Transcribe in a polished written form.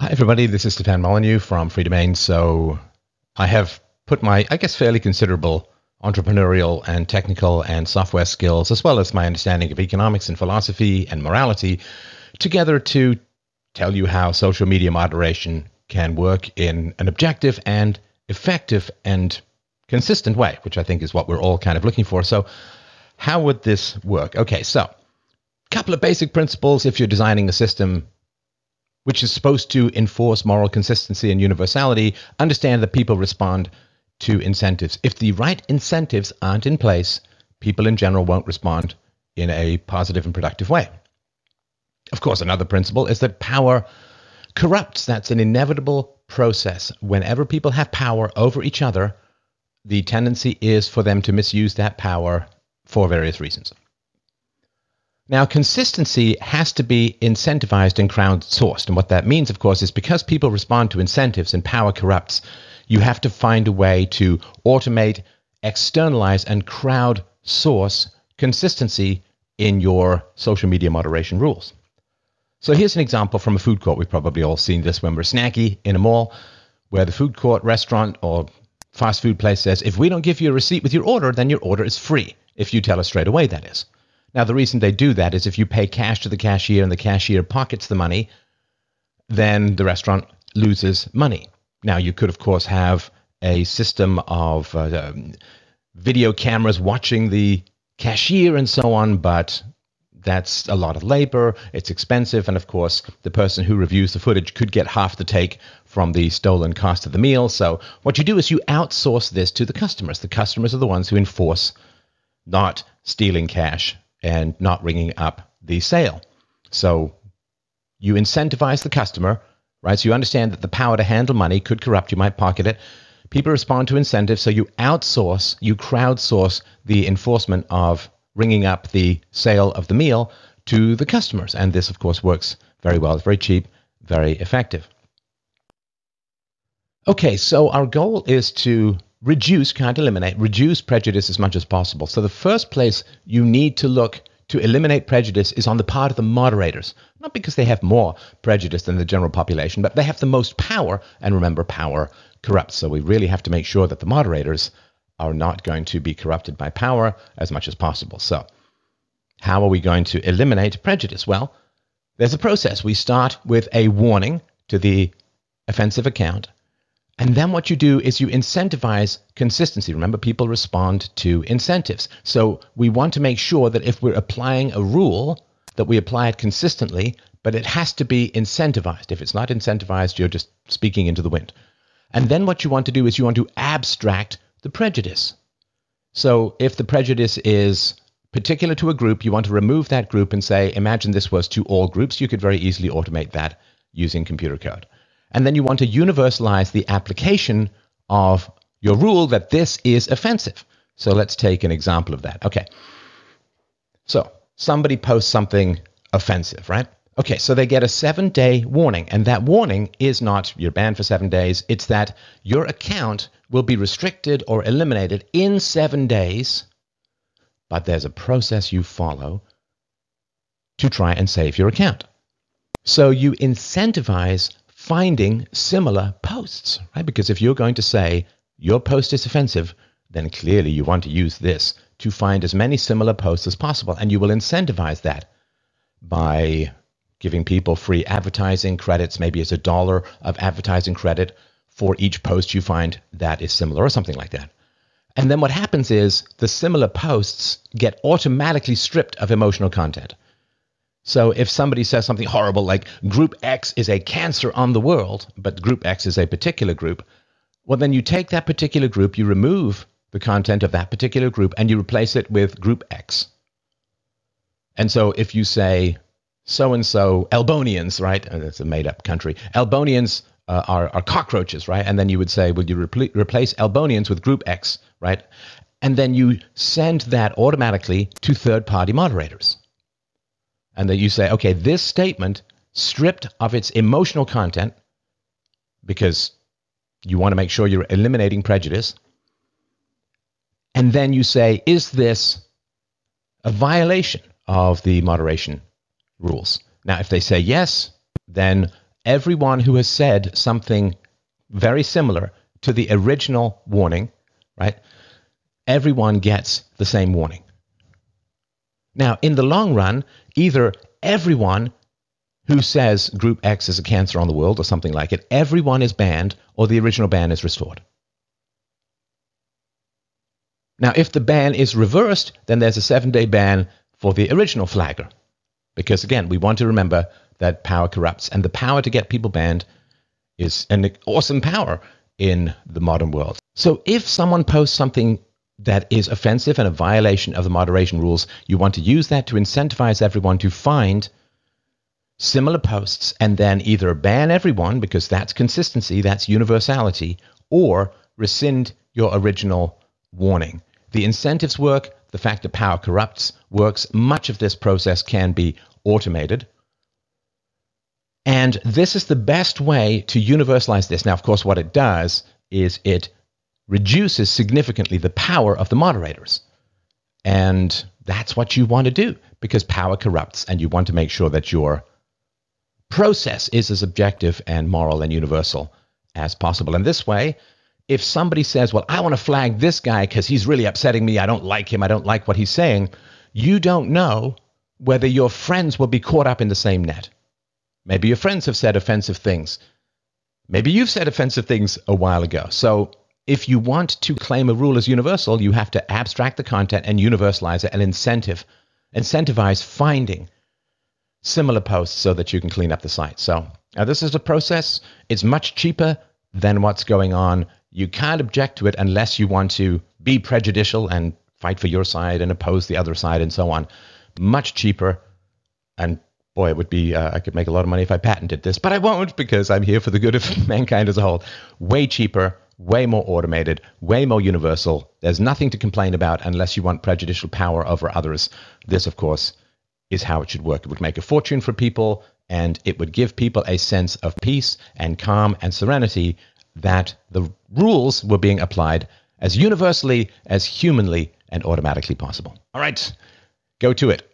Hi, everybody. This is Stefan Molyneux from Free Domain. So I have put my, I guess, fairly considerable entrepreneurial and technical and software skills, as well as my understanding of economics and philosophy and morality, together to tell you how social media moderation can work in an objective and effective and consistent way, which I think is what we're all kind of looking for. So how would this work? Okay, so a couple of basic principles if you're designing a system which is supposed to enforce moral consistency and universality. Understand that people respond to incentives. If the right incentives aren't in place, people in general won't respond in a positive and productive way. Of course, another principle is that power corrupts. That's an inevitable process. Whenever people have power over each other, the tendency is for them to misuse that power for various reasons. Now, consistency has to be incentivized and crowdsourced. And what that means, of course, is because people respond to incentives and power corrupts, you have to find a way to automate, externalize, and crowdsource consistency in your social media moderation rules. So here's an example from a food court. We've probably all seen this when we're snacky in a mall, where the food court, restaurant, or fast food place says, if we don't give you a receipt with your order, then your order is free. If you tell us straight away, that is. Now, the reason they do that is if you pay cash to the cashier and the cashier pockets the money, then the restaurant loses money. Now, you could, of course, have a system of video cameras watching the cashier and so on, but that's a lot of labor, it's expensive, and of course, the person who reviews the footage could get half the take from the stolen cost of the meal. So what you do is you outsource this to the customers. The customers are the ones who enforce not stealing cash and not ringing up the sale. So you incentivize the customer, right? So you understand that the power to handle money could corrupt. You might pocket it. People respond to incentives, so you outsource, you crowdsource the enforcement of ringing up the sale of the meal to the customers. And this, of course, works very well. It's very cheap, very effective. Okay, so our goal is to reduce, can't eliminate, reduce prejudice as much as possible. So the first place you need to look to eliminate prejudice is on the part of the moderators. Not because they have more prejudice than the general population, but they have the most power. And remember, power corrupts. So we really have to make sure that the moderators are not going to be corrupted by power as much as possible. So how are we going to eliminate prejudice? Well, there's a process. We start with a warning to the offensive account. And then what you do is you incentivize consistency. Remember, people respond to incentives. So we want to make sure that if we're applying a rule, that we apply it consistently, but it has to be incentivized. If it's not incentivized, you're just speaking into the wind. And then what you want to do is you want to abstract the prejudice. So if the prejudice is particular to a group, you want to remove that group and say, imagine this was to all groups. You could very easily automate that using computer code. And then you want to universalize the application of your rule that this is offensive. So let's take an example of that. Okay. So somebody posts something offensive, right? Okay, so they get a 7-day warning. And that warning is not you're banned for 7 days. It's that your account will be restricted or eliminated in 7 days. But there's a process you follow to try and save your account. So you incentivize finding similar posts, right? Because if you're going to say your post is offensive, then clearly you want to use this to find as many similar posts as possible. And you will incentivize that by giving people free advertising credits. Maybe it's $1 of advertising credit for each post you find that is similar or something like that. And then what happens is the similar posts get automatically stripped of emotional content. So if somebody says something horrible like Group X is a cancer on the world, but Group X is a particular group, well, then you take that particular group, you remove the content of that particular group, and you replace it with Group X. And so if you say so-and-so Albonians, right? That's a made-up country. Albonians are cockroaches, right? And then you would say, well, you replace Albonians with Group X, right? And then you send that automatically to third-party moderators. And then you say, okay, this statement stripped of its emotional content, because you want to make sure you're eliminating prejudice. And then you say, is this a violation of the moderation rules? Now, if they say yes, then everyone who has said something very similar to the original warning, right? Everyone gets the same warning. Now, in the long run, either everyone who says Group X is a cancer on the world or something like it, everyone is banned or the original ban is restored. Now, if the ban is reversed, then there's a 7-day ban for the original flagger. Because, again, we want to remember that power corrupts, and the power to get people banned is an awesome power in the modern world. So if someone posts something that is offensive and a violation of the moderation rules, you want to use that to incentivize everyone to find similar posts and then either ban everyone, because that's consistency, that's universality, or rescind your original warning. The incentives work. The fact that power corrupts works. Much of this process can be automated. And this is the best way to universalize this. Now, of course, what it does is it reduces significantly the power of the moderators. And that's what you want to do, because power corrupts, and you want to make sure that your process is as objective and moral and universal as possible. And this way, if somebody says, well, I want to flag this guy because he's really upsetting me, I don't like him, I don't like what he's saying, you don't know whether your friends will be caught up in the same net. Maybe your friends have said offensive things. Maybe you've said offensive things a while ago. So if you want to claim a rule as universal, you have to abstract the content and universalize it and incentivize finding similar posts so that you can clean up the site. So this is a process. It's much cheaper than what's going on. You can't object to it unless you want to be prejudicial and fight for your side and oppose the other side and so on. Much cheaper. And boy, it would be, I could make a lot of money if I patented this, but I won't, because I'm here for the good of mankind as a whole. Way cheaper, way more automated, way more universal. There's nothing to complain about unless you want prejudicial power over others. This, of course, is how it should work. It would make a fortune for people, and it would give people a sense of peace and calm and serenity that the rules were being applied as universally, as humanly, and automatically possible. All right, go to it.